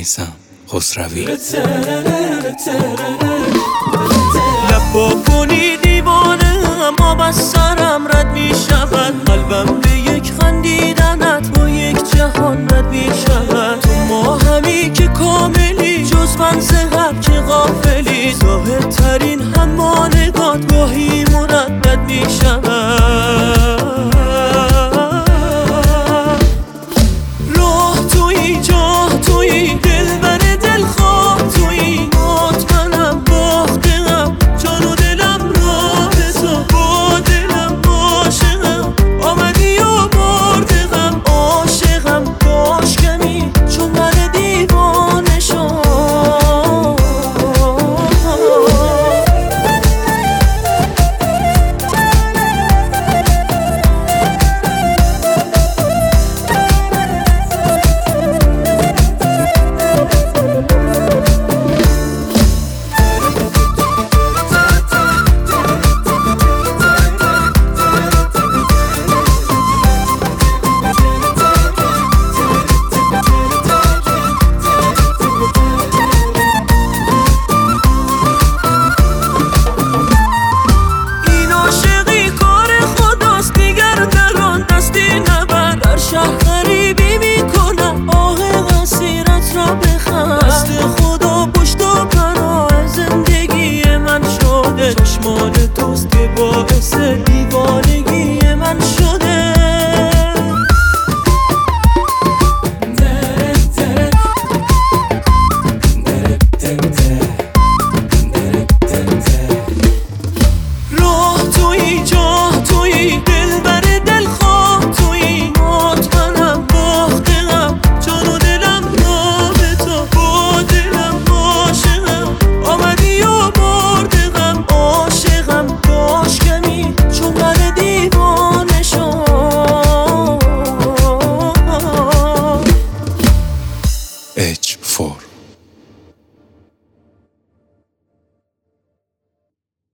میثم خسروی. لبا کنی دیوانه اما بس سرم رد می شود، قلبم به یک خندیدنت با یک جهان رد می شود. تو ما همی که کاملی جز من زهر که غافلی، زاهد ترین همانگات گاهی مردد می شود. راه تویی جاه تویی دلبر دلخواه تویی، مطمئنم باختم جان و دلم راه تو، با دلم عاشقم آمدی و بردم عاشقم باش کمی چون من دیوانه شد. چشمان توست که باعث دیوانگی من شده. راه تویی جاه تویی دلبر دلخواه تویی، مطمئنم باختم جان و دلم راه تو، با دلم عاشقم آمدی و بردم عاشقم باش کمی چون من دیوانه شد. H4